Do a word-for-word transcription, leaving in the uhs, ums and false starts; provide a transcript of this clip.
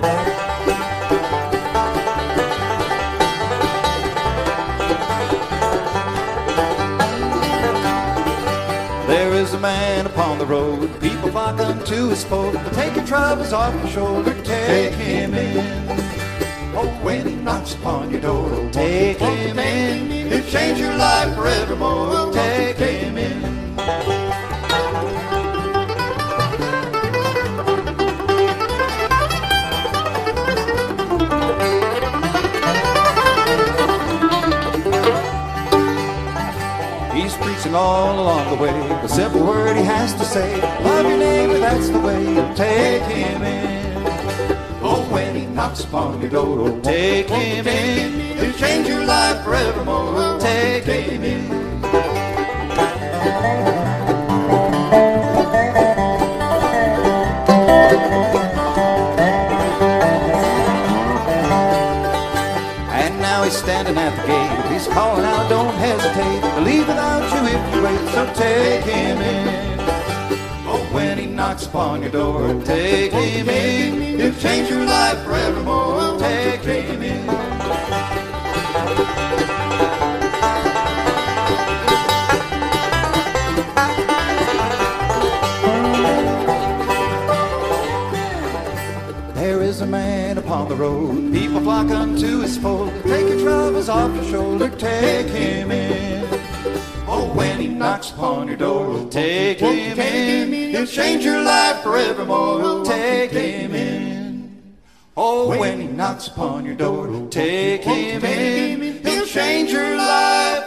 There is a man upon the road, people flock unto his fold. Take your troubles off your shoulder, take him in. Oh, when he knocks upon your door, take him in. He'll change your life forevermore, take him in. He's preaching all along the way, the simple word he has to say, love your neighbor, that's the way you take him in. Oh, when he knocks upon your door, take him in. He'll change your life forevermore, take him in. And now he's standing at the gate, he's calling out, don't hesitate, he'll leave without you if you wait, so take him in. Oh, when he knocks upon your door, take him in. He'll change your life forevermore, take him in. There is a man upon the road, people flock unto his fold. Take your troubles off your shoulder, take him in. Oh, when he knocks upon your door, take him in. He'll change your life forevermore, take him in. Oh, when he knocks upon your door, take him in. He'll change your life